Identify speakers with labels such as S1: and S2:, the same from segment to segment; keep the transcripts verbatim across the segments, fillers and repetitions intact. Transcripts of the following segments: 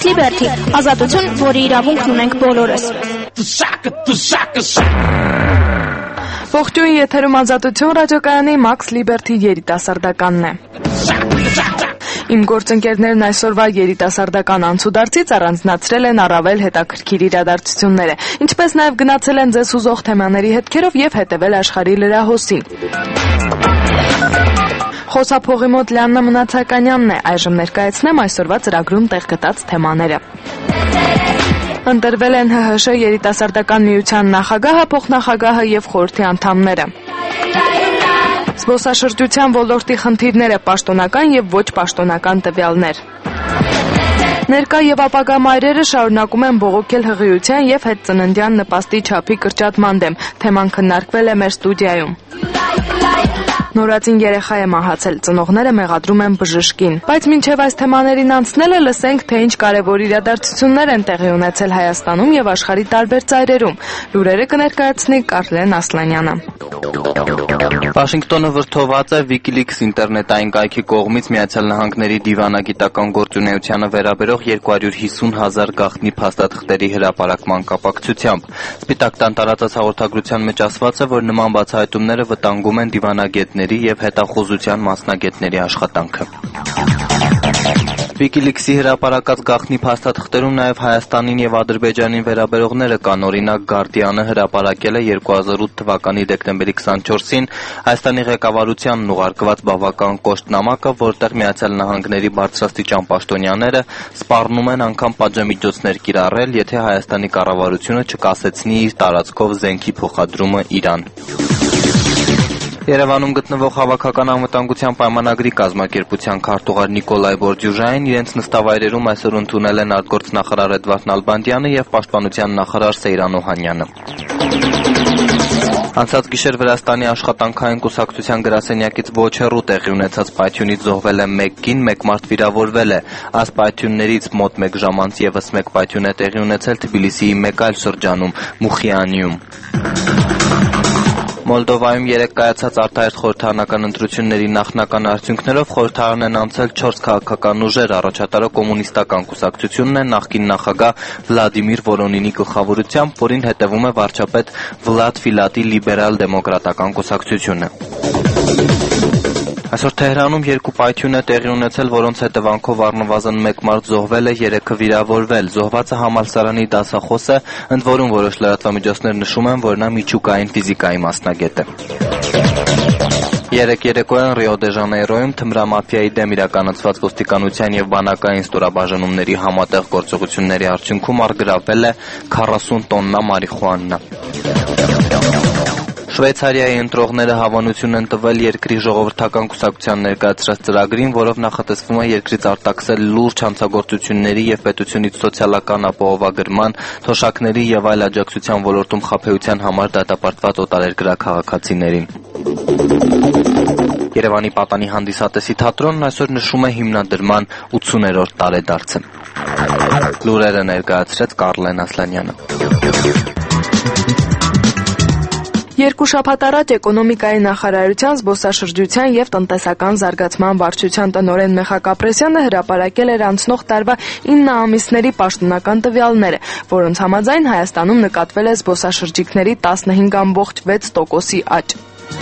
S1: Liberty, ազատություն, որի իրավունքն ունենք բոլորս։
S2: Ողջույն, եթերում Ազատություն ռադիոկայանի Max Liberty երիտասարդականն է։ Իմ գործընկերներն այսօրվա երիտասարդական անցուդարձից առանձնացրել են առավել հետաքրքիր իրադարձությունները, ինչպես նաև գնացել են ձեզ հուզող թեմաների հետքերով և հետևել աշխարհի լրահոսին։ Խոսափողի մոտ Լիաննա Մնացականյանն է, այժմ ներկայացնեմ այսօրվա ծրագրում տեղ գտած թեմաները։ Ընտրվել են Հ Հ Շ երիտասարդական միության նախագահը, փոխնախագահը և խորհրդի անդամները։ Զբոսաշրջության ոլորտի խնդիրները, պաշտոնական և ոչ պաշտոնական տվյալներ։ Ներկա և ապագա մայրերը շարունակում են բողոքել հղիության և հետծննդյան նպաստի չափի կրճատման դեմ, թեման քննարկվել է մեր ստուդիայում։ Նորածին երեխա է մահացել, ծնողները մեղադրում են բժշկին։ Բայց մինչև այս թեմաներին անցնելը լսենք, թե ինչ կարևոր իրադարձություններ են տեղի ունեցել Հայաստանում և աշխարհի տարբեր ծայրերում։ Լուրերը կներկայացնի Կարլեն Ասլանյանը։
S3: Վաշինգտոնը վրդովված է WikiLeaks ինտերնետային կայքի կողմից Միացյալ Նահանգների դիվանագիտական գործունեությանը վերաբերող երկու հարյուր հիսուն հազար գաղտնի փաստաթղթերի հրապարակման կապակցությամբ։ Սպիտակ տան տարածած հաղորդագրության մեջ ասված է, որ նման բացահայտումները վտանգում են դիվանագետների և հետախուզության մասնագետների աշխատանքը։ WikiLeaks-ի հրապարակած գաղտնի փաստաթղթերում նաև Հայաստանին և Ադրբեջանին վերաբերողները կան, օրինակ Guardian-ը հրապարակել է երկու հազար ութ թվականի դեկտեմբերի քսանչորսին Հայաստանի ղեկավարությանն ուղարկված բավական կոշտ նամակը, որտեղ Միացյալ Նահանգների բարձրաստիճան պաշտոնյաները սպառնում են անգամ պատժամիջոցներ կիրառել, եթե Հայաստանի կառավարությունը չկասեցնի իր տարածքով զենքի փոխադրումը Իրան։ Երևանում գտնվող Հավաքական անվտանգության պայմանագրի կազմակերպության քարտուղար Նիկոլայ Բորդյուժային իրենց նստավայրերում այսօր ընդունել են արտգործնախարար Էդվարդ Նալբանդյանը և պաշտպանության նախարար Սեյրան Օհանյանը։ Անցած գիշեր Վրաստանի աշխատանքային կուսակցության գրասենյակից ոչ հեռու տեղի ունեցած պայթյունից զոհվել է մեկ կին, մեկ մարդ վիրավորվել է։ Այս պայթյուններից մոտ մեկ ժամ անց ևս մեկ պայթյուն է տեղի ունեցել Թբիլիսիի մեկ այլ շրջանում՝ Մուխիանիում։ Մոլդովայում երեկ կայացած արտահերթ խորհրդարանական ընտրությունների նախնական արդյունքներով խորհրդարան են անցել չորս քաղաքական ուժեր, առաջատարը կոմունիստական կուսակցությունն է նախկին նախագահ Վլադիմիր Վորոնինի գլխավորությամբ, որին հետևում է վարչապետ Վլադ Ֆիլատի լիբերալ-դեմոկրատական կուսակցությունը։ Այսօր Թեհրանում երկու պայթյուն է տեղի ունեցել, որոնց հետևանքով առնվազն մեկ մարդ զոհվել է, երեքը վիրավորվել։ Զոհվածը համալսարանի դասախոս է, ընդ որում որոշ լրատվամիջոցներ նշում են, որ նա միջուկային ֆիզիկայի մասնագետ է։ Երեկ երեկոյան Ռիո դե Ժանեյրոյում թմրամաֆիայի դեմ իրականացված ոստիկանության և բանակային ստորաբաժանումների համատեղ գործողությունների արդյունքում առգրավվել է քառասուն տոննա մարիխուանա։ Շվեյցարիայի ընտրողները հավանություն են տվել երկրի ժողովրդական կուսակցության ներկայացրած ծրագրին, որով նախատեսվում է երկրից արտաքսել լուրջ հանցագործությունների և պետությունից սոցիալական ապահովագրման, թոշակների և այլ աջակցության ոլորտում խաբեության համար դատապարտված օտարերկրյա քաղաքացիներին։ Երևանի Պատանի հանդիսատեսի թատրոնն այսօր նշում է հիմնադրման ութսուներորդ տարեդարձը։ Լուրերը ներկայացրեց Կարլեն Ասլանյանը։
S2: Երկու շաբաթ առաջ Էկոնոմիկայի նախարարության զբոսաշրջության և տնտեսական զարգացման վարչության տնօրեն Մեխակ Ապրեսյանը հրապարակել էր անցնող տարվա ինը ամիսների պաշտոնական տվյալները, որոնց համաձայն Հայաստանում նկատվել է զբոսաշրջիկների տասնհինգ կόμma վեց տոկոսի աճ։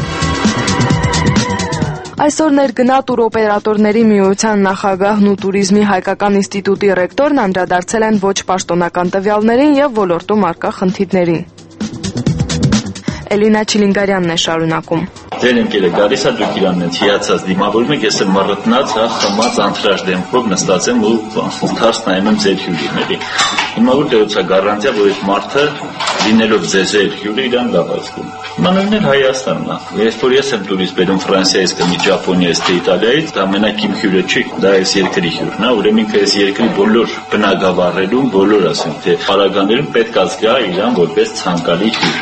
S2: Այսօր ներգնա տուրօպերատորների միության նախագահն ու տուրիզմի հայկական ինստիտուտի ռեկտորն անդրադարձել են ոչ պաշտոնական տվյալներին և ոլորտում առկա խնդիրներին։ Էլինա Չիլինգարյանն է շարունակում։
S4: Ձեր ընկերը գալիս է, դուք իրանն եք հիացած դիմավորում եք, ես եմ մռտնած, հա, խմած, անթրաշ դեմքով նստած եմ ու թարս նայում եմ ձեր հյուրիների։ Հիմա որտեղից է գարանտիա, որ այդ մարդը լինելով ձեր հյուրը իրան գավազքում։ Մանրն էլ Հայաստանն է։ Ես որ ես եմ տուրիստ բերում Ֆրանսիայից կամ Ճապոնիայից թե Իտալիայից, դա մենակ իմ հյուրը չի, դա այս երկրի հյուրն է, ուրեմն ինքը այս երկրի բոլոր բնակավարերում, բոլոր ասենք թե պարագաներում պետք է զգա իրան որպես ցանկալի հյուր։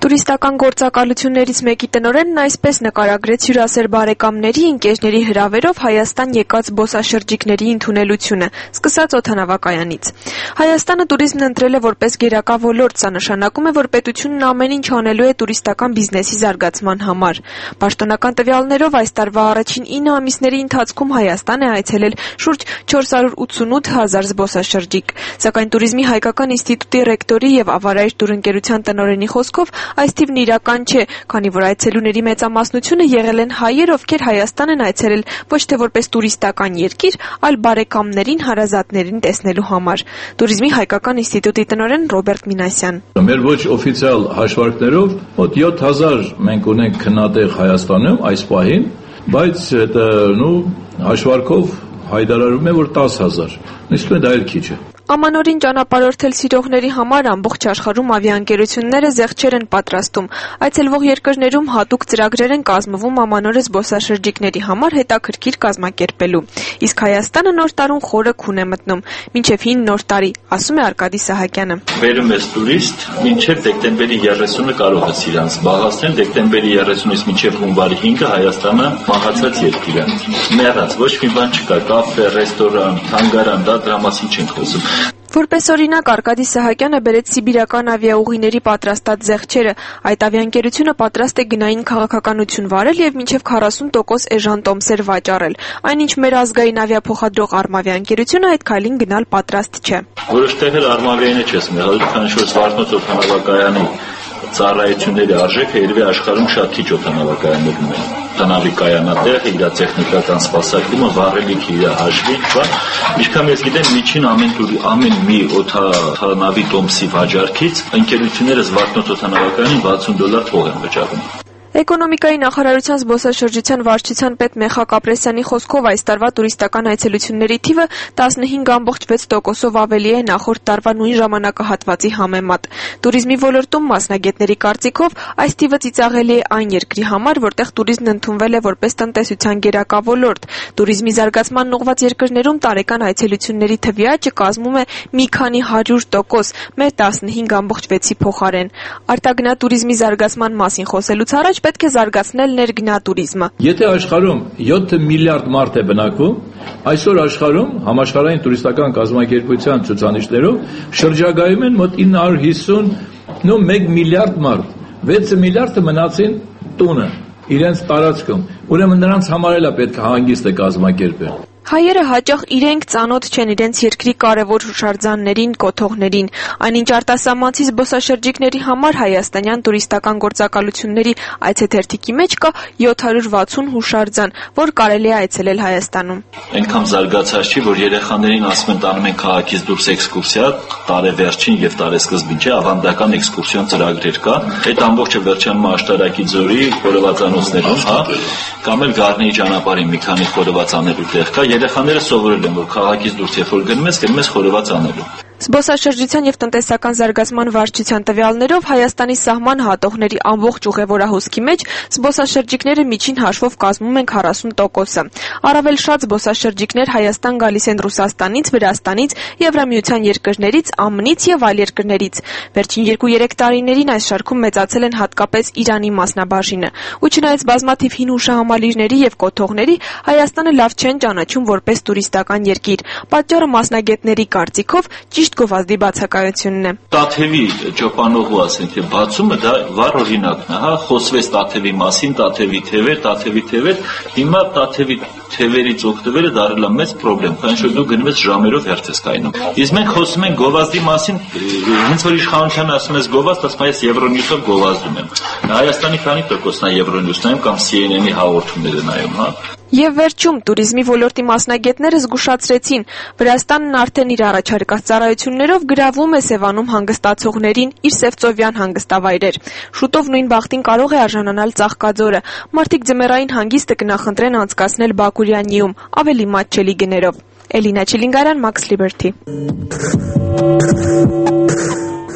S2: Տուրիստական գործակալություններից մեկի տնօրենն այսպես նկարագրեց հյուրասեր բարեկամների, ընկերների հրավերով Հայաստան եկած զբոսաշրջիկների ընդունելությունը, սկսած օդանավակայանից։ Հայաստանը տուրիզմն ընտրել է որպես գերակա ոլորտ, սա նշանակում է, որ պետությունն ամեն ինչ անելու է տուրիստական բիզնեսի զարգացման համար։ Պաշտոնական տվյալներով այս տարվա առաջին ինը ամիսների ընթացքում Հայաստան է այցելել շուրջ չորս հարյուր ութսունութ հազար զբոսաշրջիկ, սակայն Տուրիզմի հայկական ինստիտուտի ռեկտորի եւ Ավարայր տուրընկերության տնօրենի խոսքով այս թիվն իրական չէ, քանի որ այցելուների մեծամասնությունը եղել են հայեր, ովքեր Հայաստան են այցելել ոչ թե որպես տուրիստական երկիր, այլ բարեկամներին, հարազատներին տեսնելու համար։ Տուրիզմի հայկական ինստիտուտի տնօրեն Ռոբերտ Մինասյան։
S5: Մեր ոչ օֆիցիալ հաշվարկներով մոտ յոթ հազար մենք ունենք քննադեղ Հայաստանում այս պահին, բայց դա նո հաշվարկով հայտարարում է որ տասը հազար։ Իսկ դա էլ քիչ է։
S2: Ամանորին ճանապարհորդել սիրողների համար ամբողջ աշխարհում ավիաընկերությունները զեղչեր են պատրաստում։ Այցելվող երկրներում հատուկ ծրագրեր են կազմվում ամանորը զբոսաշրջիկների համար հետաքրքիր կազմակերպելու։ Իսկ Հայաստանը նոր տարուն խորը քուն է մտնում։ Մինչև հին նոր տարի, ասում է Արկադի Սահակյանը։
S4: Բերում ես տուրիստ, մինչև դեկտեմբերի երեսունը կարող ես իրանց զբաղացնել, դեկտեմբերի երեսունից մինչև հունվարի հինգը Հայաստանը մահացած երկիր է։ Մեռած ոչ մի բան չկա, կաֆե, ռեստորան, թանգարան, դա դրա մասին չենք խոսում։
S2: Որպես օրինակ Արկադի Սահակյանը բերեց սիբիրական ավիաուղիների պատրաստած զեղչերը։ Այդ ավիաընկերությունը պատրաստ է գնային քաղաքականություն վարել եւ մինչեւ քառասուն տոկոս էժան տոմսեր վաճառել։ Այնինչ մեր ազգային ավիափոխադրող Արմավիաընկերությունը այդ քայլին գնալ պատրաստ չէ։
S4: Որոշ տեղեր Արմավիայինը չես մեղադրել, քանի որ Զվարթնոց օդանավակայանի ծառայությունների արժեքը երևի աշխարհում շատ քիչ օդանավակայաններ ունեն։ Տնավի կայանատեղը, իր տեխնիկական սպասարկումը, վառելիքը, իր հաշվի, բա։ Ինչքան ես գիտեմ, միջին ամեն ամեն մի օդանավի տոմսի վաճառքից ընկերությունները Զվարթնոց օդանավակայանին վաթսուն դոլար փող են վճարում։
S2: Էկոնոմիկայի նախարարության զբոսաշրջության վարչության պետ Մեխակ Ապրեսյանի խոսքով այս տարվա տուրիստական այցելությունների թիվը տասնհինգ կόμμα վեց տոկոսով ավելի է նախորդ տարվա նույն ժամանակահատվածի համեմատ։ Տուրիզմի ոլորտում մասնագետների կարծիքով այս թիվը ծիծաղելի է այն երկրի համար, որտեղ տուրիզմն ընդունվել է որպես տնտեսության գերակա ոլորտ։ Տուրիզմի զարգացման ուղղված երկրներում տարեկան այցելությունների թվի աճը կազմում է մի քանի հարյուր տոկոս, մեր տասնհինգ կόμμα վեցի փոխարեն։ Արտագնա տուրիզմի զարգացման մասին խոսելուց առաջ պետք է զարգացնել ներգնատուրիզմը։
S5: Եթե աշխարհում յոթ միլիարդ մարդ է բնակվում, այսօր աշխարհում համաշխարհային տուրիստական կազմակերպության ցուցանիշներով շրջագայում են մոտ ինը հարյուր հիսուն նո մեկ միլիարդ մարդ, վեց միլիարդը մնացին տունը, իրենց տարածքում։ Ուրեմն նրանց համար էլ է պետք է հանգիստը կազմակերպել։
S2: Հայերը հաճախ իրենք ծանոթ չեն իրենց երկրի կարևոր հուշարձաններին, կոթողներին, այնինչ արտասահմանցի զբոսաշրջիկների համար հայաստանյան տուրիստական գործակալությունների այցեթերթիկի մեջ կա յոթ հարյուր վաթսուն հուշարձան, որ կարելի է այցելել Հայաստանում։
S4: Այնքան զարգացած չի, որ երեխաներին ասում են տանում են քաղաքից դուրս էքսկուրսիա, տարեվերջին եւ տարեսկզբին չէ, ավանդական էքսկուրսիոն ծրագրեր կա։ Այդ ամբողջը վերջանում Աշտարակի ձորի խորովածանոցներում, հա, կամ էլ Գառնեի ճանապարհին մի քանի խորովածանելու տեղ կա։ Երեխաները սովորել են, որ քաղաքից դուրս երբ որ գնում ես, գնում ես խորոված անելու։
S2: Զբոսաշրջության եւ տնտեսական զարգացման վարչության տվյալներով Հայաստանի սահման հատողների ամբողջ ուղևորահոսքի մեջ զբոսաշրջիկները միջին հաշվով կազմում են քառասուն տոկոսը։ Առավել շատ զբոսաշրջիկներ Հայաստան գալիս են Ռուսաստանից, Վրաստանից, Եվրամիության երկրներից, ԱՄՆ-ից եւ այլ երկրներից։ Վերջին երկու-երեք տարիներին այս շարքում մեծացել են հատկապես Իրանի մասնաբաժինը։ Ու չնայած բազմաթիվ հին հուշահամալիրների եւ կոթողների Հայաստանը լավ չեն ճանաչում որպես տուրիստական երկիր։ Պատճառը մասնագետների կարծիքով ճիշտ գովազդի բացակայությունն է։
S4: Տաթևի ճոպանողու ասենք թե բացումը դա վառ օրինակն է, հա, խոսվեց Տաթևի մասին, Տաթևի թևեր, Տաթևի թևեր, հիմա Տաթևի թևերից օգտվելը դարձել է մեծ խնդրեմ, քանի որ դու գնվես ժամերով հերթ ես կայնում։ Իսկ մենք խոսում ենք գովազդի մասին, հենց որ իշխանությունը ասում ես գովազդ, ասում ես Եվրոնյուսով գովազդում եմ։ Հայաստանի քանի տոկոսն է Եվրոնյուսն նայում կամ Սի Էն Էն-ի հաղորդումները նայում, հա։
S2: Եվ վերջում տուրիզմի ոլորտի մասնագետները զգուշացրեցին, Վրաստանն արդեն իր առաջարկած ծառայություններով գրավում է Սևանում հանգստացողներին իր Սևծովյան հանգստավայրեր։ Շուտով նույն բախտին կարող է արժանանալ Ծաղկաձորը։ Մարդիկ ձմեռային հանգիստը կնախընտրեն անցկացնել Բաքուրյանիում, ավելի մատչելի գներով։ Էլինա Չիլինգարյան, Max Liberty։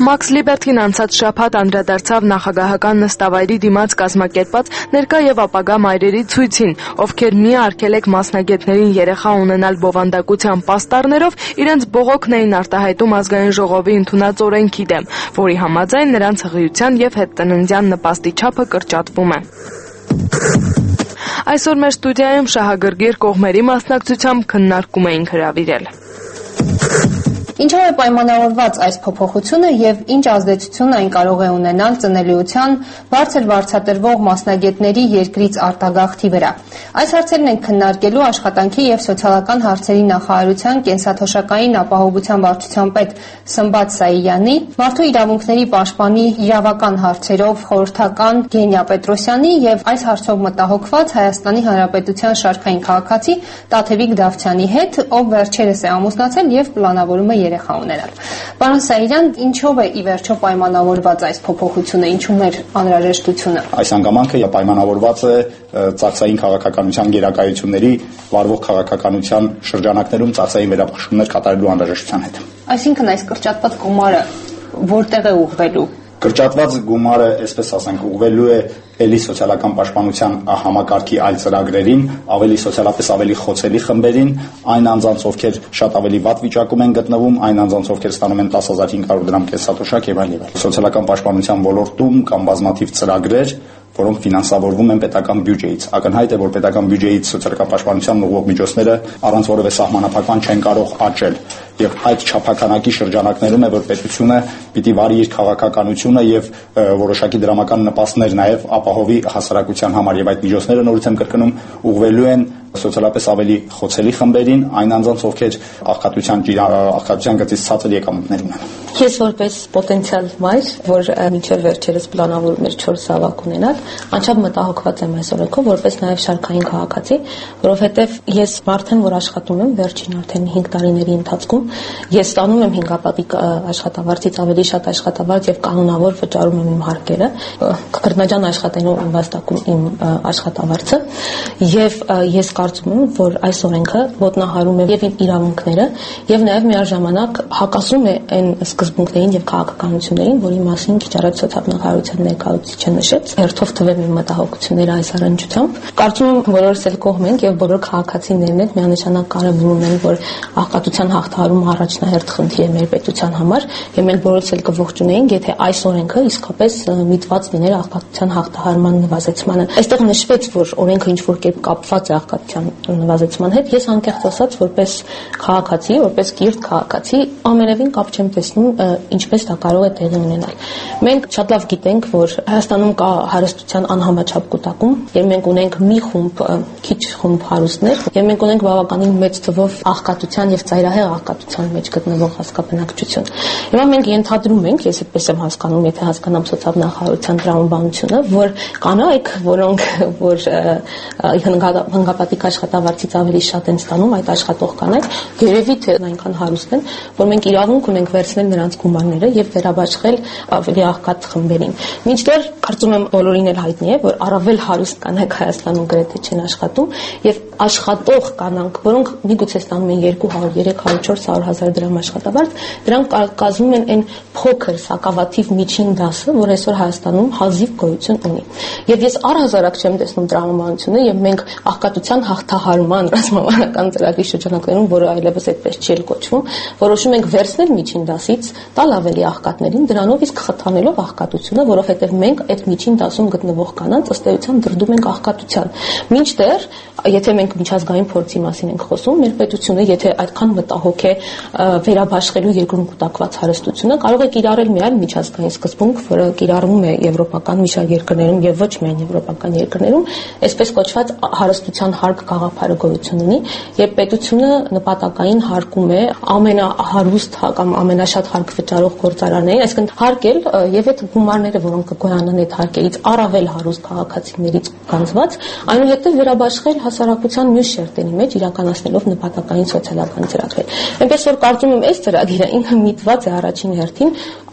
S2: Max Liberty-ն անցած շաբաթ անդրադարձավ նախագահական նստավայրի դիմաց կազմակերպած ներկա եւ ապագա մայրերի ցույցին, ովքեր մի արգելեք մասնագետներին երեխա ունենալ բովանդակության պաստառներով իրենց բողոքն էին արտահայտում ազգային ժողովի ընդունած օրենքի դեմ, որի համաձայն նրանց հղիության եւ հետծննդյան նպաստի չափը կրճատվում է։ Այսօր մեր ստուդիայում շահագրգիռ կողմերի մասնակցությամբ քննարկում էինք հրավիրել։
S6: Ինչով է պայմանավորված այս փոփոխությունը եւ ինչ ազդեցություն այն կարող է ունենալ ծնելիության բարձր վարձատրվող մասնագետների երկրից արտագաղթի վրա։ Այս հարցերն են քննարկելու աշխատանքի եւ սոցիալական հարցերի նախարարության կենսաթոշակային ապահովության վարչության պետ Սմբատ Սաիյանի, մարդու իրավունքների պաշտպանի իրավական հարցերով խորհրդական Գենիա Պետրոսյանի եւ այս հարցով մտահոգված Հայաստանի Հանրապետության շարքային քաղաքացի Տաթևիկ Դավթյանի հետ, ով վերջերս է ամուսնացել եւ պլանավորում է երեխա ունենալ։ Պարոն Սաիյան, ինչով է ի վերջո պայմանավորված այս փոփոխությունը, ինչու՞մ է անհրաժեշտությունը։
S7: Այս հանգամանքը պայմանավորված է ծախսային քաղաքականության գերակայությունների վարվող քաղաքականության շրջանակներում ծախսային վերապաշխումներ կատարելու անհրաժեշտության հետ։
S6: Այսինքն այս կրճատված գումարը որտեղ է ուղղվելու։
S7: Կրճատված գումարը, այսպես ասենք, ուղղվելու է ելի սոցիալական պաշտպանության համակարգի այլ ծրագրերին, ավելի սոցիալապես ավելի խոցելի խմբերին, այն անձանց, ովքեր շատ ավելի վատ վիճակում են գտնվում, այն անձանց, ովքեր ստանում են տասը հազար հինգ հարյուր դրամ կենսաթոշակ եւ այլ եւ այլ։ Սոցիալական պաշտպանության ոլորտում կան բազմաթիվ ծրագրեր, որոնք ֆինանսավորվում են պետական բյուջեից։ Ակնհայտ է, որ պետական բյուջեից սոցիալական պաշտպանության ուղղող միջոցները առանց որևէ սահմանափակման չեն կարող աճել։ Եվ այդ չափականակի շրջանակներում է, որ պետությունը պիտի վարի իր քաղաքականությունը եւ որոշակի դրամական նպաստներ նաեւ ապահովի հասարակության համար, եւ այդ միջոցները նորից եմ կրկնում ուղղվելու են սոցիալապես ավելի խոցելի խմբերին, այն անձանց, ովքեր աղքատության աղքատության գծից ցածր եկամուտներ ունեն։
S8: Ես որպես պոտենցիալ մայր, որ մինչև վերջերս պլանավորում էր չորս զավակ ունենալ, անչափ մտահոգված եմ այս օրենքով, որպես նաև շարքային քաղաքացի, որովհետև ես մարդն, որ աշխատում եմ վերջին արդեն հինգ տարիների ընթացքում, ես ստանում եմ հինգապատիկ աշխատավարձից ավելի շատ աշխատավարձ եւ կանոնավոր վճարում եմ իմ հարկերը, քրտնաջան աշխատելով իմ վաստակում իմ աշխատավարձը, եւ ես կարծում եմ, որ այս օրենքը ոտնահարում է եւ իմ իրավունքները եւ նաեւ միաժամանակ հակասում է այն սկզբունքներին եւ քաղաքականություններին, որի մասին քիչ առաջ սոցիալ-նախարարության ներկայացուցիչը նշեց։ Հերթով թվեմ իմ մտահոգությունները այս առնչությամբ։ Կարծում եմ, բոլորս էլ կողմ ենք եւ բոլոր քաղաքացիներն էլ միանշանակ կարևորում են, որ աղքատության հաղթահարումը առաջնահերթ խնդիր է մեր պետության համար, եւ մենք բոլորս էլ կողջունեինք, եթե այս օրենքը իսկապես միտված լիներ աղքատության հաղթահարման նվազեցմանը։ Այստեղ նշվեց, որ օրենքը ինչ որ կերպ կապված է աղքատության նվազեցման հետ։ Ես անկեղծ ասած, որպես քաղաքացի, որպես կիրթ քաղաքացի, ամենևին կապ չեմ տեսնում ինչպես դա կարող է տեղի ունենալ։ Մենք շատ լավ գիտենք, որ Հայաստանում կա հարստության անհամաչափ կուտակում, եւ մենք ունենք մի խումբ քիչ խումբ հարուստներ, եւ մենք ունենք բավականին մեծ թվով աղքատության եւ ծայրահեղ աղքատության մեջ գտնվող հասկապնակչություն։ Հիմա մենք ենթադրում ենք, ես այդպես եմ հասկանում, եթե հասկանամ սոցիալ-նախարարության տրամաբանությունը, որ կանայք, որոնք որ հնգապատիկ աշխատավարձից ավելի շատ են ստանում, այդ աշխատող կանայք, երևի թե այնքան հարուստ են, որ մենք իրավունք ունենք վերցնել նրանց գումարները եւ վերաբաշխել ավելի աղքատ խմբերին։ Մինչդեռ կարծում եմ բոլորին էլ հայտնի է, որ առավել հարուստ կանայք Հայաստանում գրեթե չեն աշխատում եւ աշխատող կանանք, որոնք միգուցե ստանում են երկու հարյուր, երեք հարյուր, չորս հարյուր հազար դրամ աշխատավարձ, դրանք կազմում են այն փոքր սակավաթիվ միջին դասը, որ այսօր Հայաստանում հազիվ գոյություն ունի։ Եվ ես առհասարակ չեմ տեսնում տրամաբանությունը եւ մենք աղքատության հաղթահարման ռազմավարական ծրագրի շրջանակներում, որը այլևս այդպես չի կոչվում, որոշում ենք վերցնել միջին դասից, տալ ավելի աղքատներին, դրանով իսկ խթանելով աղքատությունը, որովհետեւ մենք այդ միջին դասում գտնվող կանանց ըստ էության դրդում ենք աղքատության։ Մինչդեռ, եթե մենք միջազգային փորձի մասին ենք խոսում, մեր պետությունը, եթե այդքան մտահոգ է վերաբաշխելու երկրում կուտակված հարստությունը, կարող է կիրառել մի այլ միջազգային սկզբունք, որը կիրառվում է եվրոպական մի շարք երկրներում եւ ոչ միայն եվրոպական երկրներում, այսպես կոչված հարստության հարկ գաղափարը գոյություն ունի, եւ պետությունը նպատակային հարկում է ամենահարուստ կամ ամենաշատ հարկ վճարող գործարաններին, այսինքն հարկել եւ այդ գումարները, որոնք կգոյանան այդ հարկերից առավել հարուստ քաղաքացիներից գանձված, այնուհետեւ վերաբաշխել հասարակության մյուս շերտերի մեջ իրականացնելով նպատակային սոցիալական ծրագրեր։ Այնպես որ կարծում եմ, այս ծրագիրը ինքը միտված է առաջին հերթին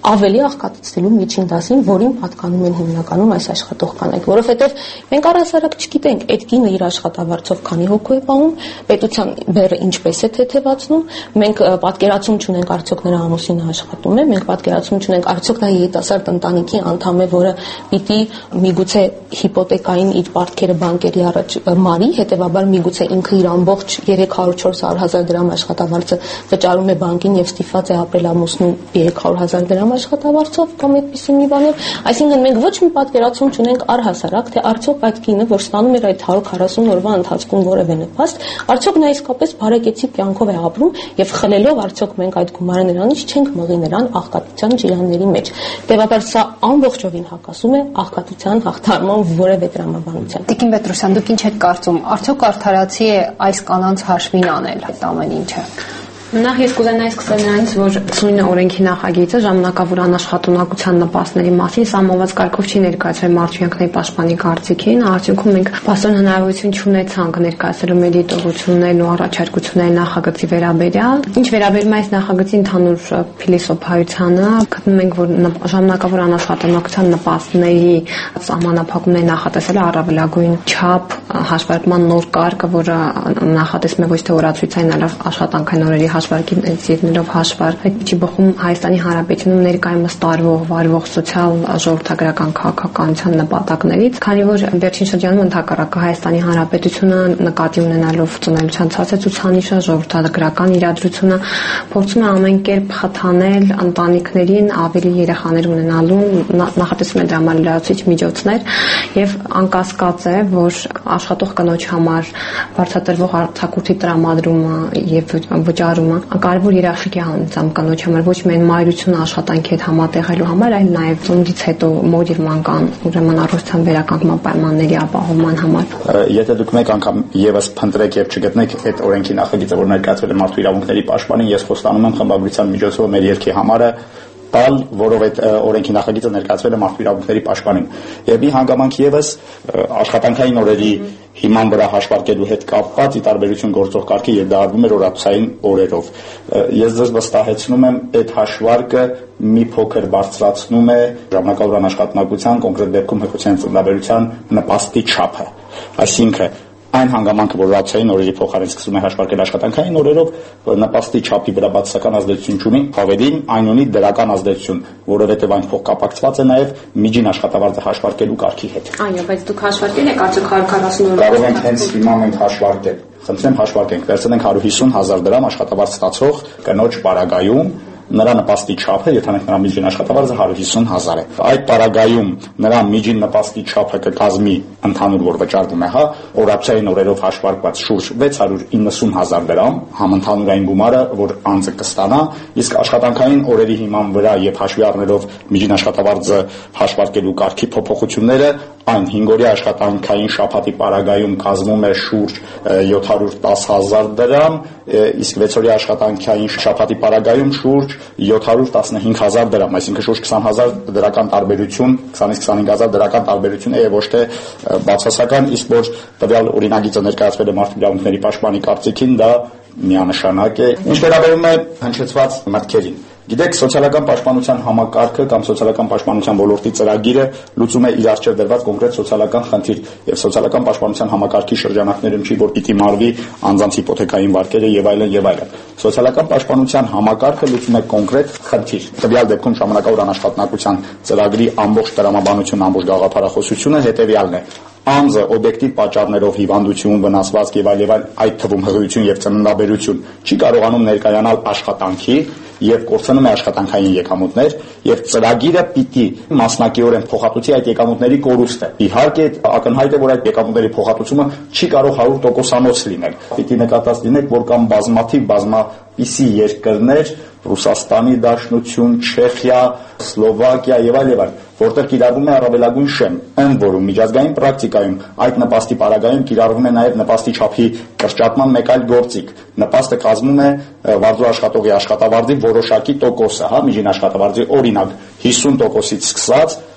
S8: ավելի աղքատացնելու միջին դասին, որին պատկանում են հիմնականում այս աշխատող կանայք, որովհետև մենք առհասարակ չգիտենք այդ կինը իր աշխատավարձով քանի հոգու է պահում, պետության բեռը ինչպես է թեթևացնում, մենք պատկերացում չունենք արդյոք նրա ամուսինը աշխատում է, մենք պատկերացում չունենք արդյոք նա երիտասարդ ընտանիքի անդամ է, որը պիտի միգուցե հիպոթեկային իր պարտքերը բանկերի առաջ մարի, հետևաբար միգուցե ինքը իր ամբողջ երեք հարյուր չորս հարյուր հազար դրամ աշխատավարձը վճարում է բանկին եւ ստիպված է ապրել ամուսնու երեք հարյուր հազար դրամ աշխատավարձով կամ այդպիսի մի բաներ, այսինքն մենք ոչ մի պատկերացում չունենք առհասարակ, թե արդյոք այդ կինը, որ ստանում էր այդ հարյուր քառասուն օրվա ընթացքում որևէ նպաստ, արդյոք նա իսկապես բարեկեցիկ կյանքով է ապրում եւ խլելով արդյոք մենք այդ գումարը նրանից չենք մղի նրան աղքատության ջրանների մեջ։ Տեւաբար սա ամբողջովին հակասում է աղքատության հաղթարման որևէ տրամաբանության։
S6: Տիկին Պետրոսյան, դուք ինչ եք կարծում, արդյոք արդարացի է այս կանանց հաշվին անել այդ ամեն ինչը։
S9: Նախ ես կուզենայի սկսել նրանից, որ նույն օրենքի նախագիծը ժամանակավոր անաշխատունակության նպաստների մասին սահմանված կարգով չի ներկայացվել Մարդու պաշտպանի կարծիքին, արդյունքում մենք փաստորեն հնարավորություն չունեցանք ներկայացնելու մեր դիտողություններն ու առաջարկությունները նախագծի վերաբերյալ։ Ինչ վերաբերում է այս նախագծի ընդհանուր փիլիսոփայությանը, գտնում ենք, որ ժամանակավոր անաշխատունակության նպաստների սահմանափակումները նախատեսել է առավելագույն չափ հաշվարկման նոր կարգը, որը նախատեսում է ոչ թե օրացույցային, այլ աշխատանքային օրերի հաշվարկին ելնելով հաշվարկ, այդ չի բխում Հայաստանի Հանրապետությունում ներկայումս տարվող վարվող սոցիալ ժողովրդագրական քաղաքականության նպատակներից, քանի որ վերջին շրջանում ընդհակառակը Հայաստանի Հանրապետությունը նկատի ունենալով ծնելիության ցածր ցուցանիշը, ժողովրդագրական իրադրությունը փորձում է ամեն կերպ խթանել ընտանիքներին ավելի երեխաներ ունենալու, նախատեսում է դրամալ լրացուցիչ միջոցներ եւ անկասկած է, որ աշխատող կնոջ համար բարձրատրվող արձակուրդի տրամադրումը եւ վճարումը կարևոր երաշխիք է հանդիսանում կնոջ համար, ոչ միայն մայրությունը աշխատանքի հետ համատեղելու համար, այլ նաեւ ծնունդից հետո մոր եւ մանկան ուրեմն առողջության վերականգնման պայմանների ապահովման համար։
S7: Եթե դուք մեկ անգամ եւս փնտրեք եւ չգտնեք այդ օրենքի նախագիծը, որ ներկայացվել է Մարդու իրավունքների պաշտպանին, ես խոստանում եմ խմբագրության միջոցով մեր երկրի համար տալ, որով այդ օրենքի նախագիծը ներկայացվել է Մարդու իրավունքների պաշտպանին։ Եվ մի հանգամանք եւս աշխատանքային օրերի հիման վրա հաշվարկելու հետ կապված ի տարբերություն գործող կարգի եւ դա արվում էր օրացային օրերով։ Ես ձեզ վստահեցնում եմ, այդ հաշվարկը մի փոքր բարձրացնում է ժամանակավոր անաշխատունակության, կոնկրետ դեպքում հոգեցան ծննդաբերության նպաստի չափը։ Այսինքն այն հանգամանքը, որ օրացային օրերի փոխարեն սկսում է հաշվարկել աշխատանքային օրերով, նպաստի չափի վրա բացասական ազդեցություն չունի, ավելին այն ունի դրական ազդեցություն, որովհետև այն փոխկապակցված է նաև միջին աշխատավարձը հաշվարկելու կարգի հետ։
S9: Այո, բայց դուք հաշվարկել եք արդյոք հարյուր քառասուն օրը։
S7: Կարող ենք հենց հիմա մենք հաշվարկել։ Խնդրեմ հաշվարկենք, վերցնենք հարյուր հիսուն հազար դրամ աշխատավարձ ստացող կնոջ պարագայում նրա նպաստի չափը, եթե մենք նրա միջին աշխատավարձը հարյուր հիսուն հազար է։ Այդ պարագայում նրա միջին նպաստի չափը կկազմի ընդհանուր որ վճարվում է, հա, օրացային օրերով հաշվարկված շուրջ վեց հարյուր իննսուն հազար դրամ, համընդհանուրային գումարը, որ անձը կստանա, իսկ աշխատանքային օրերի հիման վրա եւ հաշվի առնելով միջին աշխատավարձը հաշվարկելու կարգի փոփոխությունները այն հինգօրյա աշխատանքային շաբաթի պարագայում կազմում է շուրջ յոթ հարյուր տասը հազար դրամ, իսկ վեցօրյա աշխատանքային շաբաթի պարագայում շուրջ յոթ հարյուր տասնհինգ հազար դրամ, այսինքն շուրջ քսան հազար դրական տարբերություն, քսանից քսանհինգ հազար դրական տարբերություն է եւ ոչ թե բացասական, իսկ որ տվյալ օրինագիծը ներկայացվել է Մարդու իրավունքների պաշտպանի կարծիքին, դա միանշանակ է։ Ինչ վերաբերում է հնչեցված մտքերին, գիտեք, սոցիալական պաշտպանության համակարգը կամ սոցիալական պաշտպանության ոլորտի ծրագիրը լուծում է իր առջև դրված կոնկրետ սոցիալական խնդիր եւ սոցիալական պաշտպանության համակարգի շրջանակներում չի որ պիտի մարվի անձանց հիպոթեկային վարկերը եւ այլն եւ այլն։ Սոցիալական պաշտպանության համակարգը լուծում է կոնկրետ խնդիր։ Տվյալ դեպքում ժամանակավոր անաշխատունակության ծրագրի ամբողջ տրամաբանությունը, ամբողջ գաղափարախոսությունը հետեւյալն է. անձը օբյեկտիվ պատճառներով հիվանդություն, վնասվածք եւ այլ եւ այլ, այդ թվում հղիություն եւ ծննդաբերություն չի կարողանում ներկայանալ աշխատանքի եւ կորցնում է աշխատանքային եկամուտներ եւ ծրագիրը պիտի մասնակիորեն փոխհատուցի այդ եկամուտների կորուստը։ Իհարկե ակնհայտ է, որ այդ եկամուտների փոխհատուցումը չի կարող հարյուր տոկոսանոց լինել։ Պիտի նկատած լինեք, որ կան բազմաթիվ բազմապիսի երկրներ, Ռուսաստանի Դաշնություն, Չեխիա, Սլովակիա եւ այլ եւ այլ, որտեղ կիրառվում է առավելագույն շեմ, ընդ որում միջազգային պրակտիկայում այդ նպաստի պարագայում կիրառվում է նաեւ նպաստի չափի կրճատման մեկ այլ գործիք։ Նպաստը կազմում է վարձու աշխատողի աշխատավարձի որոշակի տոկոսը, հա, միջին աշխատավարձի օրինակ հիսուն տոկոսից սկսած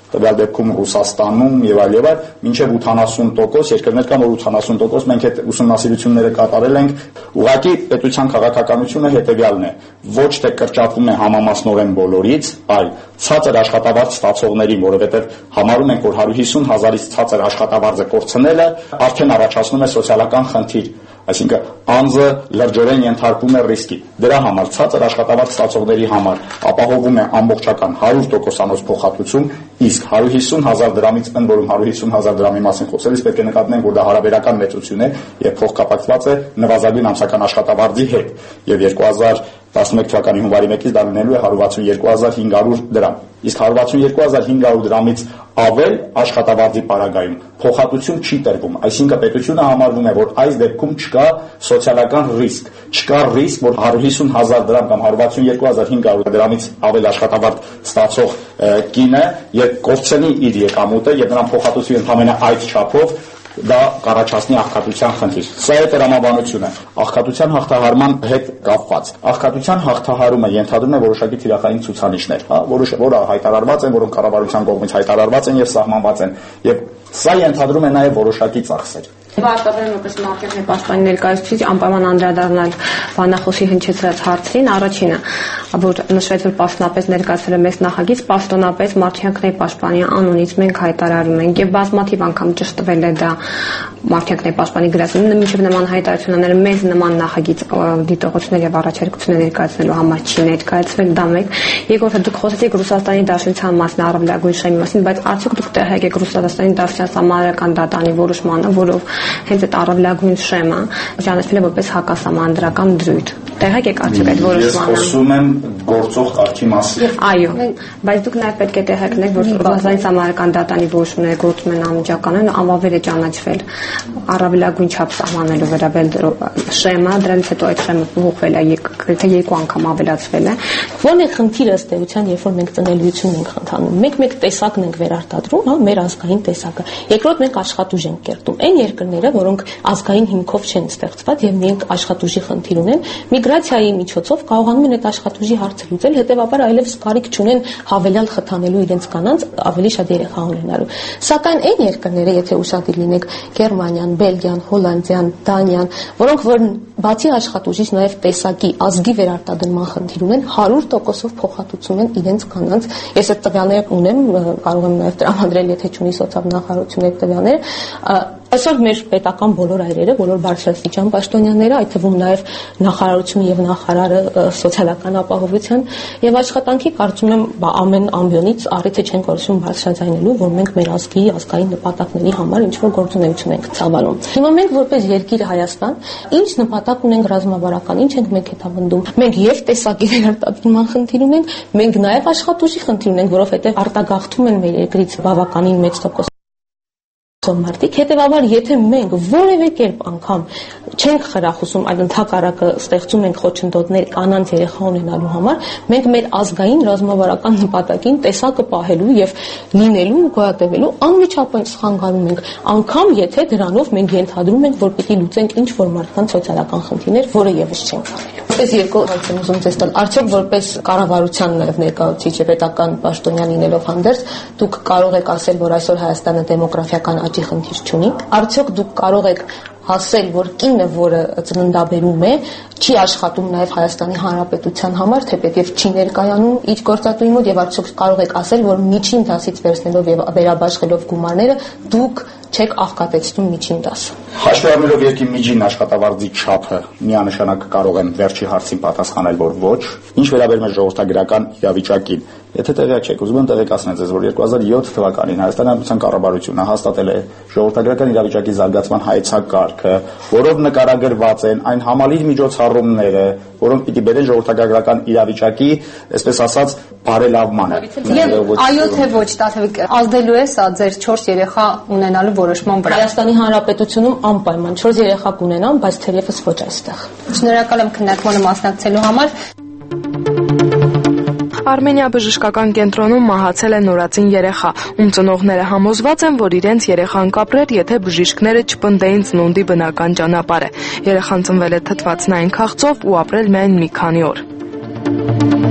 S7: տվյալ դեպքում Ռուսաստանում եւ այլ եւ այլ, մինչեւ ութանասուն տոկոս երկրներ կան, որ ութանասուն տոկոս մենք այդ ուսումնասիրությունները կատարել ենք, ուղղակի պետության քաղաքականությունը հետեւյալն է. ոչ թե կրճատվում է համամասնորեն բոլորից, այլ ցածր աշխատավարձ ստացողներին, որովհետեւ համարում ենք, որ հարյուր հիսուն հազարից ցածր աշխատավարձը կորցնելը արդեն առաջացնում է սոցիալական խնդիր, այսինքն անձը լրջորեն ենթարկվում է ռիսկի։ Դրա համար ցածր աշխատավարձ ստացողների համար ապահովում է ամբողջական հարյուր տոկոսանոց փոխհատուցում, իսկ հարյուր հիսուն հազար դրամից ընդ որում հարյուր հիսուն հազար դրամի մասին խոսելիս պետք է նկատենք, որ դա հարաբերական մեծություն է եւ փոխկապակցված է նվազագույն ամսական աշխատավարձի հետ եւ երկու հազար տասնմեկ թվականի հունվարի մեկից դա լինելու է հարյուր վաթսուն երկու հազար հինգ հարյուր դրամ, իսկ հարյուր վաթսուն երկու հազար հինգ հարյուր դրամից ավել աշխատավարձի պարագայում փոխհատուցում չի տրվում, այսինքն պետությունը համարվում է, որ այս դեպքում չկա սոցիալական ռիսկ, չկա ռիսկ, որ հարյուր հիսուն հազար դրամ կամ հարյուր վաթսուն երկու հազար հինգ հարյուր դրամից ավել աշխատավարձ ստացող կինը երբ կորցնի իր եկամուտը եւ նրան փոխհատուցի ընդամենը այդ չափով դա կառաջացնի աղքատության խնդիր։ Սա է տրամաբանությունը, աղքատության հաղթահարման հետ կապված։ Աղքատության հաղթահարումը ենթադրում է որոշակի թիրախային ցուցանիշներ, հա, որոշ որը հայտարարված են, որոնք կառավարության կողմից հայտարարված են եւ սահմանված են, եւ սա ենթադրում է նաեւ որոշակի ծախսեր։
S9: Բարձրացնել որպես մարդկային պաշտպանի ներկայացուցիչ անպայման անդրադառնալ բանախոսի հնչեցրած հարցերին, առաջինը, որ նշվեց, որ պաշտոնապես ներկայացվել է մեծ նախագիծ, պաշտոնապես մարդկային պաշտպանի անունից մենք հայտարարում ենք եւ բազմաթիվ անգամ ճշտվել է դա մարդկային պաշտպանի գրասենյակը մինչեւ նման հայտարարությունները մեծ նման նախագիծ դիտողություններ եւ առաջարկություններ ներկայացնելու համար չի ներկայացվել, դա մեկ։ Երկրորդը դուք խոսեցիք Ռուսաստանի Դաշնության մասին, առավելագույն շեմի մասին, բայց արդյոք դուք տեղյակ եք Ռուսաստանի Դաշնության համարական դատանի որոշմանը, որով հենց այդ առավելագույն շեմը ճանաչվել է որպես հակասահմանադրական դրույթ։ Տեղյակ եք արդյոք այդ որոշմանը։
S7: Ես խոսում եմ գործող կարգի մասին։
S9: Այո, բայց դուք նաև պետք է տեղյակ ունեք, որ Ռուսաստանի համարական դատանի որոշումները գործում են անմիջականորեն, անվավեր է ճանաչվել առավելագույն չափ սահմանելու վերաբերյալ շեմը, դրանից հետո այդ շեմը փոխվել է գրեթե երկու անգամ ավելացվել է։
S8: Ո՞րն է խնդիրը ըստ էության, երբ որ մենք ծնելիություն ենք խնդանում։ Մեկ-մեկ տեսակն ենք վերարտադրում, հա, մեր ազգային տեսակը։ Երկրորդ մենք աշխատուժ ենք կերտում։ Այն երկրները, որոնք ազգային հիմքով չեն ստեղծված եւ միայն աշխատուժի խնդիր ունեն, միգրացիայի միջոցով կարողանում են այդ աշխատուժի հարցը լուծել, հետեւաբար այլևս կարիք չունեն հավելյալ խթանելու իրենց կանանց, ավելի շատ երեխա ունենալու։ Սակայն այն երկրները, եթե ուշադիր լինեք, Գերմանիան, Բելգիան, Հոլանդիան, Դանիան, որոնք որ բացի աշխատուժից նաեւ տեսակի ազգի վերարտադրման խնդիր ունեն, հարյուր տոկոսով փոխհատուցում են իրենց կանանց։ Ես այդ տվյալները ունեմ, կարող եմ նաեւ տրամադրել, եթե չունի սոցիալ-նախարարությունը այդ տվյալները։ Այսօր մեր պետական բոլոր այրերը, բոլոր բարձրաստիճան պաշտոնյաները, այդ թվում նաև նախարարությունը եւ նախարարը սոցիալական ապահովության եւ աշխատանքի, կարծում եմ, ամեն ամբիոնից առիթը չեն կորցնում բարձրաձայնելու, որ մենք մեր ազգի ազգային նպատակների համար ինչ-որ գործունեություն ենք ցավալում։ Հիմա մենք որպես երկիր Հայաստան, ինչ նպատակ ունենք ռազմավարական, ինչ ենք մենք հետապնդում։ Մենք եւ տեսակի վերարտադրման խնդիր ունենք, մենք նաեւ աշխատուժի խնդիր ունենք, որովհետեւ արտագաղթում են մեր երկրից բավականին մեծ տոկոս մարդիկ, հետևաբար եթե մենք որևէ կերպ անգամ չենք խրախուսում, այլ ընդհակառակը ստեղծում ենք խոչընդոտներ կանանց երեխա ունենալու համար, մենք մեր ազգային ռազմավարական նպատակին տեսակը պահելու եւ լինելու ու գոյատևելու անմիջապես խանգարում ենք, անգամ եթե դրանով մենք ենթադրում ենք, որ պիտի լուծենք ինչ որ մարդկանց սոցիալական խնդիրներ, որը եւս չենք անելու։ Որպես երկու հարց եմ ուզում ձեզ տալ, արդյոք որպես կառավարության նաեւ ներկայացուցիչ եւ պետական պաշտոնյան լինելով հանդերձ, դուք կարող եք ասել, որ այսօր Հայաստանը դեմոգրաֆիական աճի խնդիր չունի։ Արդյոք դուք կարող եք ասել, որ կինը, որը ծննդաբերում է, չի աշխատում նաև Հայաստանի Հանրապետության համար, թեպետև չի ներկայանում իր գործատուի մոտ եւ արդյոք կարող եք ասել, որ միջին դասից վերցնելով եւ վերաբաշխելով գումարները դուք չեք աղքատեցնում միջին դասը։
S7: Հաշվի առնելով երկի միջին աշխատավարձի չափը, միանշանակ կարող եմ վերջի հարցին պատասխանել, որ ոչ։ Ինչ վերաբերում է ժողովրդագրական իրավիճակին, եթե տեղյակ չեք, ուզում եմ տեղեկացնել ձեզ, որ երկու հազար յոթ թվականին Հայաստանի Հանրապետության կառավարությունը հաստատել է ժողովրդագրական իրավիճակի զարգացման հայեցակարգը, որով նկարագրված են այն համալիր միջոցառումները, որոնք պիտի բերեն ժողովրդագրական իրավիճակի, այսպես ասած, բարելավմանը։
S6: Եվ այո թե ոչ, Տաթևիկ, ազդելու է սա ձեր չորս երեխա ունենալու որոշման վրա։
S8: Հայաստանի Հանրապետությունում անպայման չորս երեխա կունենամ, բայց թերևս ոչ այստեղ։
S6: Շնորհակալ եմ քննարկմանը մասնակցելու համար։
S2: Արմենիա բժշկական կենտրոնում մահացել է նորածին երեխա, ում ծնողները համոզված են, որ իրենց երեխան կապրեր, եթե բժիշկները չպնդեին ծնունդի բնական ճանապարհը։ Երեխան ծնվել է թթվածնային քաղցով ու ապրել միայն մի քանի օր։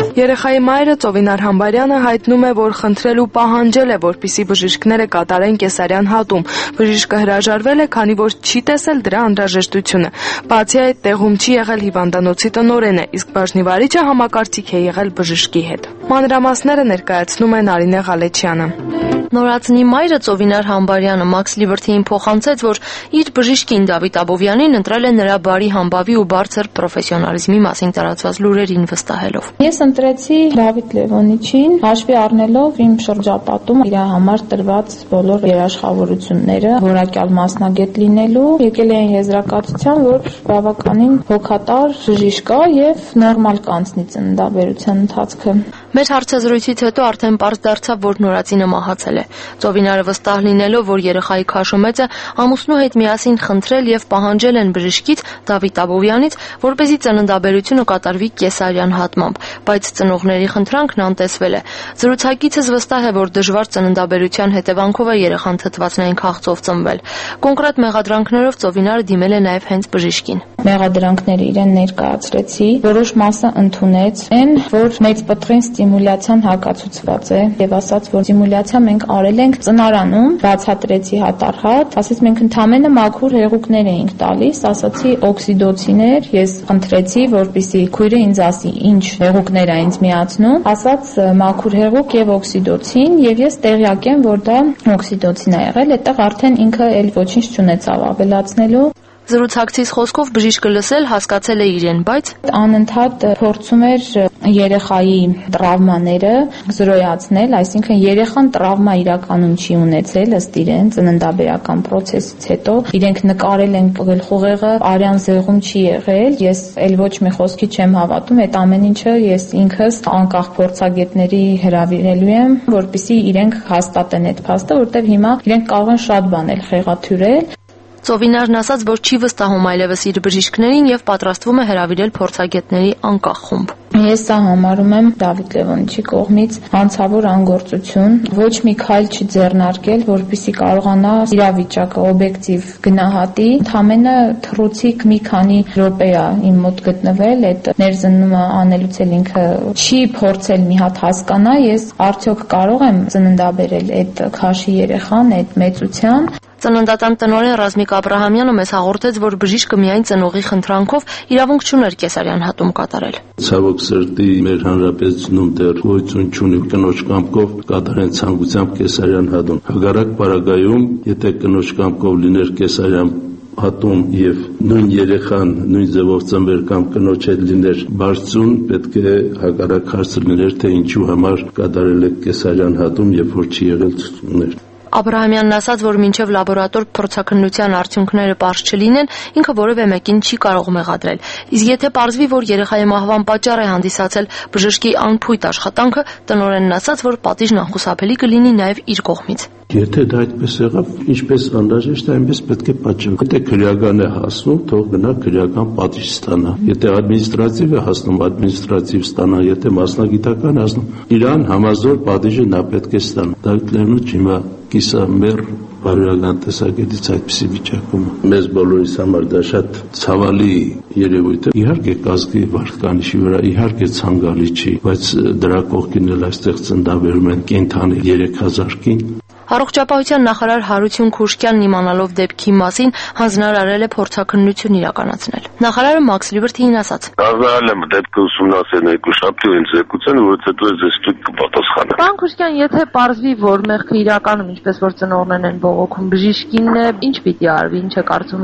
S2: Երեխայի մայրը Ծովինար Համբարյանը հայտնում է, որ խնդրել ու պահանջել է, որպեսզի բժիշկները կատարեն կեսարյան հատում։ Բժիշկը հրաժարվել է, քանի որ չի տեսել դրա անհրաժեշտությունը։ Բացի այդ, տեղում չի եղել հիվանդանոցի տնօրենը, իսկ բաժնիվարիչը համակարծիք է եղել բժշկի հետ։ Մանրամասները ներկայացնում է Նարինե Ղալեչյանը։
S10: Նորածնի մայրը Ծովինար Համբարյանը Մաքս Լիբերթիին փոխանցեց, որ իր բժիշկին Դավիթ Աբովյանին ընտրել է նրա բարի համբավի ու բարձր պրոֆեսիոնալիզմի մասին տարածված լուրերին վստահելով։
S11: Ես ընտրեցի Դավիթ Լևոնիչին, հաշվի առնելով իմ շրջապատում իր համար տրված բոլոր երաշխավորությունները, որակյալ մասնագետ լինելու, եկել էին եզրակացության, որ բավականին հոգատար բժիշկ է եւ նորմալ կանցնի ծննդաբերության ընթացքը։
S10: Մեր հարցազրույցից հետո արդեն պարզ դարձավ, որ նորածինը մահացել է։ Ծովինարը վստահ լինելով, որ երեխայի քաշոմեծը ամուսնու հետ միասին խնդրել եւ պահանջել են բժշկից Դավիթ Աբովյանից, որպեսզի ծննդաբերությունը կատարվի կեսարյան հատմամբ, բայց ծնողների խնդրանքն անտեսվել է։ Զրուցակիցս վստահ է, որ դժվար ծննդաբերության հետևանքով է երեխան թթվածնային քաղցով ծնվել։ Կոնկրետ մեղադրանքներով Ծովինարը դիմել է նաեւ հենց բժշկին։
S11: Մեղադրանքները իրեն ներկայացրեցի, որոշ մասը ընդունեց, այն, որ մեծ պտղին ստիմուլյացիան հակացուցված է եւ ասաց, որ ստիմուլյացիա մենք արել ենք ծնարանում, բացատրեցի հատարհատ, ասաց մենք ընդամենը մաքուր հեղուկներ էինք տալիս, ասացի օքսիդոցիներ, ես խնդրեցի, որպեսզի քույրը ինձ ասի, ինչ հեղուկներ է ինձ միացնում, ասաց մաքուր հեղուկ եւ օքսիդոցին եւ ես տեղյակ եմ, որ դա օքսիդոցին է եղել, այդտեղ արդեն ինքը էլ ոչինչ չունեցավ ավելացնելու։
S10: Զրուցակցից խոսքով բժիշկը լսել, հասկացել է իրեն, բայց
S11: անընդհատ փորձում էր երեխայի տրավմաները զրոյացնել, այսինքն երեխան տրավմա իրականում չի ունեցել ըստ իրեն ծննդաբերական process-ից հետո իրենք նկարել են գլխուղեղը արյան զեղում չի եղել, ես էլ ոչ մի խոսքի չեմ հավատում, այդ ամեն ինչը ես ինքս անկախ փորձագետների հրավիրելու եմ, որպեսզի իրենք հաստատեն այդ փաստը, որտեղ հիմա իրենք կարող են շատ բան էլ խեղաթյուրել։
S10: Ծովինարն ասաց, որ չի վստահում այլևս իր բժիշկներին եւ պատրաստվում է հրավիրել փորձագետների անկախ խումբ։
S11: Ես սա համարում եմ Դավիթ Լևոնիչի կողմից անցավոր անգործություն, ոչ մի քայլ չձեռնարկել, որպեսզի կարողանա իրավիճակը օբյեկտիվ գնահատի։ Ընդամենը թռուցիկ մի քանի րոպե է իմ մոտ գտնվել, այդ ներզնումը անելուց էլ ինքը չի փորձել մի հատ հասկանա, ես արդյոք կարող եմ ծննդաբերել այդ քաշի երեխան, այդ մեծության։
S10: Ծննդատան տնօրեն Ռազմիկ Աբրահամյանը մեզ հաղորդեց, որ բժիշկը միայն ծնողի խնդրանքով իրավունք չուներ կեսարյան հատում կատարել։
S12: Ցավոք սրտի մեր հանրապետությունում դեռ գոյություն չունի կնոջ կամքով կատարեն ցանկությամբ կեսարյան հատում։ Հակառակ պարագայում, եթե կնոջ կամքով լիներ կեսարյան հատում եւ նույն երեխան նույն ձևով ծնվեր կամ կնոջ հետ լիներ բարձուն, պետք է հակառակ հարցը լիներ, թե ինչու համար կատարել է կեսարյան հատում, երբ որ չի եղել ցուցումներ։
S10: Աբրահամյանն ասաց, որ մինչև լաբորատոր փորձաքննության արդյունքները պարզ չլինեն, ինքը որևէ մեկին չի կարող մեղադրել։ Իսկ եթե պարզվի, որ երեխայի մահվան պատճառ է հանդիսացել բժշկի անփույթ աշխատանքը, տնօրենն ասաց, որ պատիժն անխուսափելի կլինի նաև իր կողմից։
S12: Եթե դա այդպես եղավ, ինչպես անհրաժեշտ է, այնպես պետք է պատժել։ Եթե քրեական է հասնում, թող գնա քրեական պատիժ ստանա։ Եթե ադմինիստրատիվ է հասնում, ադմինիստրատիվ ստանա, եթե մասնագիտական է հասնում, իրան համազոր պատիժը նա պետք է ստանա։ Դավիթ Լևոնիչ հիմա կիսա մեր բարոյական տեսակետից այդպիսի վիճակում մեզ բոլորիս համար դա շատ ցավալի երևույթ է։ Իհարկե կազգի վարկանիշի վրա իհարկե ցանկալի չի, բայց դրա կողքին էլ այստեղ ծննդաբերում են կենդանի երեք հազար կին։
S10: Առողջապահության նախարար Հարություն Քուշկյանն իմանալով դեպքի մասին հանձնարարել է փորձաքննություն իրականացնել։ Նախարարը Մաքս Լիբերթիին ասաց.
S13: «Հանձնարարել եմ դեպքը ուսումնասիրել երկուշաբթի ինձ եկուցեն, որից հետո ես ստույգ կպատասխանեմ»։
S2: Պարոն Քուշկյան, եթե պարզվի, որ մեղքը իրականում ինչպես որ ծնողներն են բողոքում բժիշկինն է, ինչ պիտի արվի, ինչ է կարծում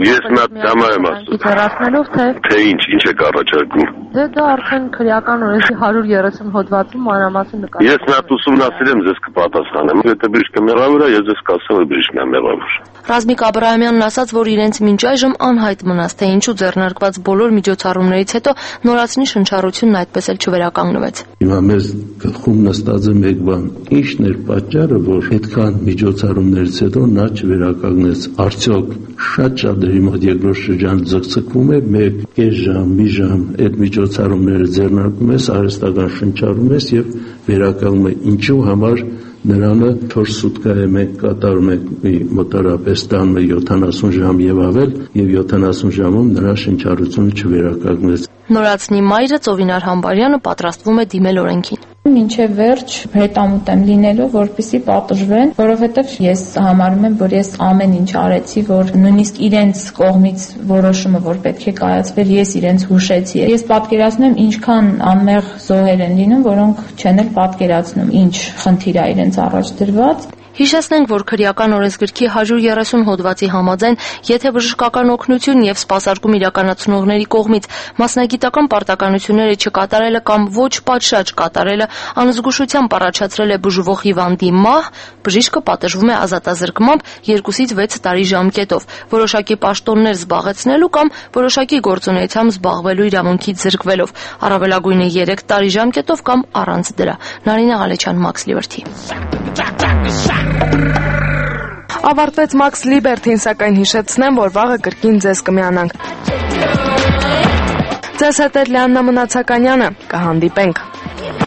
S2: սահմանափակված հեռացնելով, թե
S13: թե ինչ, ինչ եք առաջարկում։
S2: Դե դա արդեն քրեական օրենքի հարյուր երեսուն հոդվածում մանրամասն նկատի։
S13: Ես նա ուսումնասիրեմ, ձեզ կպատասխանեմ։ Եթե բժիշկը մեղավոր է, ես ձեզ կասեմ, որ բժիշկն է մեղավոր։
S10: Ռազմիկ Աբրահամյանն ասաց, որ իրենց մինչ այժմ անհայտ մնաց, թե ինչու ձեռնարկված բոլոր միջոցառումներից հետո նորածնի շնչառությունն այդպես էլ չվերականգնվեց։
S12: Հիմա մեզ գլխում նստած է մեկ բան. ինչն էր պատճառը, որ այդքան միջոցառումներից հետո նա չվերականգնեց։ Արդյոք շատ շատերի մոտ երկրորդ շրջան ձգձգվում է մեկ կես ժամ, մի ժամ այդ միջոցառումները ձեռնարկում ես, արհեստական շնչառում ես եւ վերականգնում ես ինչու համար նրանը չորս սուտկա է մենք կատարում ենք մոտարապես տանը յոթանասուն ժամ եւ ավել եւ յոթանասուն ժամում նրա շնչառությունը չվերականգնեց։
S10: Նորածնի մայրը Ծովինար Համբարյանը պատրաստվում է դիմել օրենքին։
S11: Մինչև վերջ հետամուտ եմ լինելու, որպեսզի պատժվեն, որովհետև ես համարում եմ, որ ես ամեն ինչ արեցի, որ նույնիսկ իրենց կողմից որոշումը, որ պետք է կայացվեր, ես իրենց հուշեցի։ Ես պատկերացնում եմ ինչքան անմեղ զոհեր են լինում, որոնք չեն էլ պատկերացնում, ինչ խնդիր է իրենց առաջ դրված։
S10: Հիշեցնենք, որ քրեական օրենսգրքի հարյուր երեսուն հոդվածի համաձայն, եթե բժշկական օգնություն եւ սպասարկում իրականացնողների կողմից մասնագիտական պարտականությունները չկատարելը կամ ոչ պատշաճ կատարելը անզգուշությամբ առաջացրել է բուժվող հիվանդի մահ, բժիշկը պատժվում է ազատազրկմամբ երկուսից վեց տարի ժամկետով, որոշակի պաշտոններ զբաղեցնելու կամ որոշակի գործունեությամբ զբաղվելու իրավունքից զրկվելով, առավելագույնը երեք տարի ժամկետով կամ առանց դրա։ Նարինե Ղալեչյան, Max Liberty։
S2: Ավարտվեց Max Liberty-ն, սակայն հիշեցնեմ, որ վաղը կրկին ձեզ կմիանանք։ Ձեզ հետ է Լիաննա Մնացականյանը, կհանդիպենք։